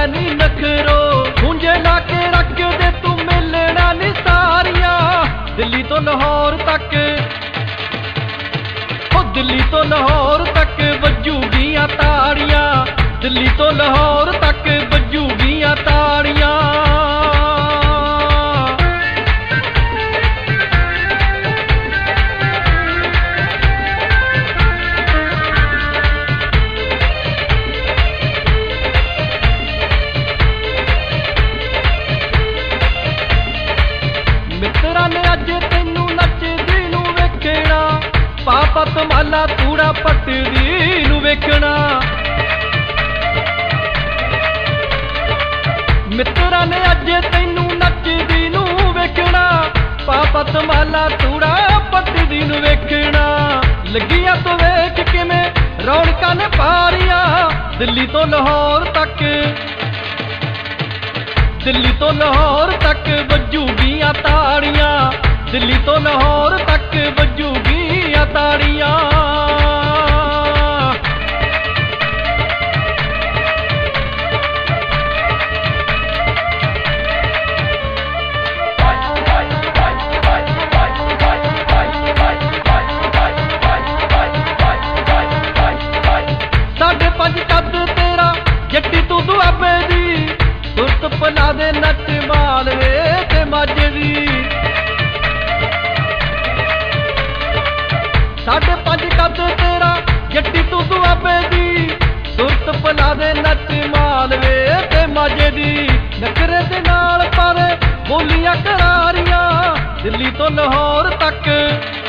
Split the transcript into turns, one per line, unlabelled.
नी नखरो गूंजे ला के रख दे तू मिलना नी सारियां दिल्ली तो लाहौर तक दिल्ली तो लाहौर तक बजूगियां ताड़ियां दिल्ली तो लाहौर तक बजूगियां ताड़ियां मित्रा ने अज तैनू नचदी नू वेखना पापा धमाला तूड़ा पटदी नू वेखना मित्रा ने अज तैनू नचदी नू वेखना पापा धमाला तूड़ा पटदी नू वेखना लगियां तो वेख किवें रौनकां ने पारियां दिल्ली तो लाहौर तक दिल्ली तो लाहौर तक बजूगियां ताड़ियां दिल्ली तो लाहौर तक बजूगियां ताड़ियां साढ़े 5 कद तेरा जट्टी तू दुआबे दी सुरत पला दे नच मालवे ते माझे दी 5.5 कद तेरा जट्टी तू दुआबे दी सुरत पला दे नच मालवे ते माझे दी नखरे दे नाल पावे बोलियां करारियां दिल्ली तो लाहौर तक